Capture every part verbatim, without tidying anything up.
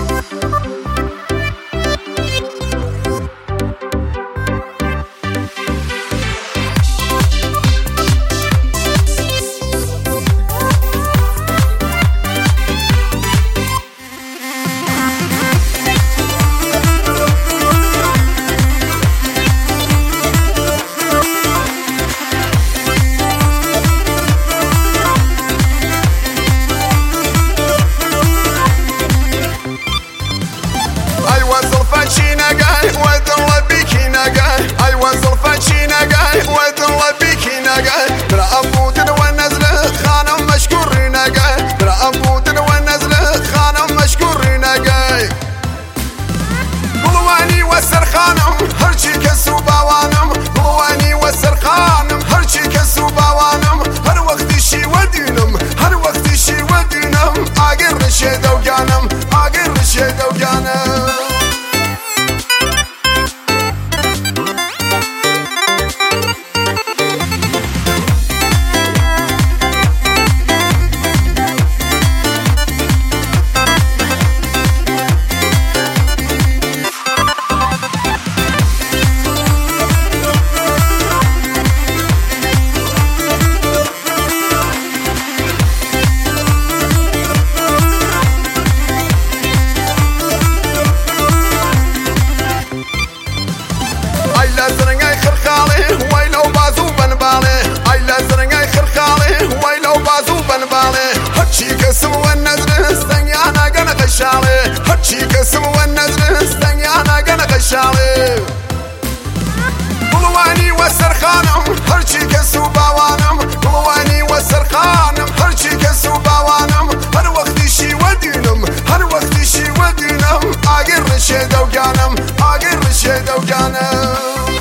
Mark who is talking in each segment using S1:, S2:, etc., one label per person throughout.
S1: هرچی کسم و نظر استنیانا گن قشاله هرچی کسم و نظر استنیانا گن قشاله بلوانی و سرخانم هرچی کسو باوانم بلوانی و سرخانم هرچی کسو باوانم هر وقتی شی و دینم هر وقتی شی و دینم آگر رشه دوگانم آگر رشه دوگانم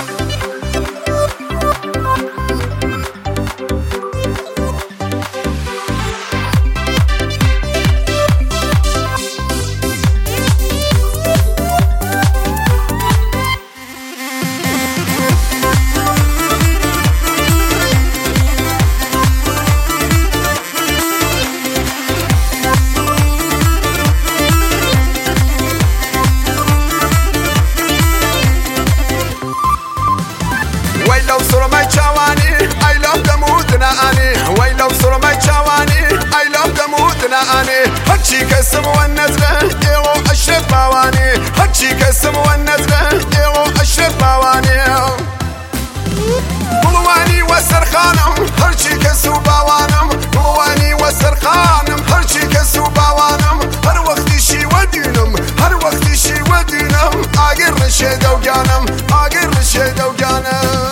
S1: ويلو صور ما تشاواني I love دموتنا أني ويلو صور ما تشاواني I love دموتنا أني هرشي كسم والنزلة يلو أشرب باواني هرشي كسم والنزلة يلو أشرب باواني بلواني وسرخانم هرشي كسو باوانم بلواني وسرخانم هرشي كسو باوانم هر وقت شي ودينم هر وقت شي ودينم آگر رشه دوگانم آگر رشه دوگانم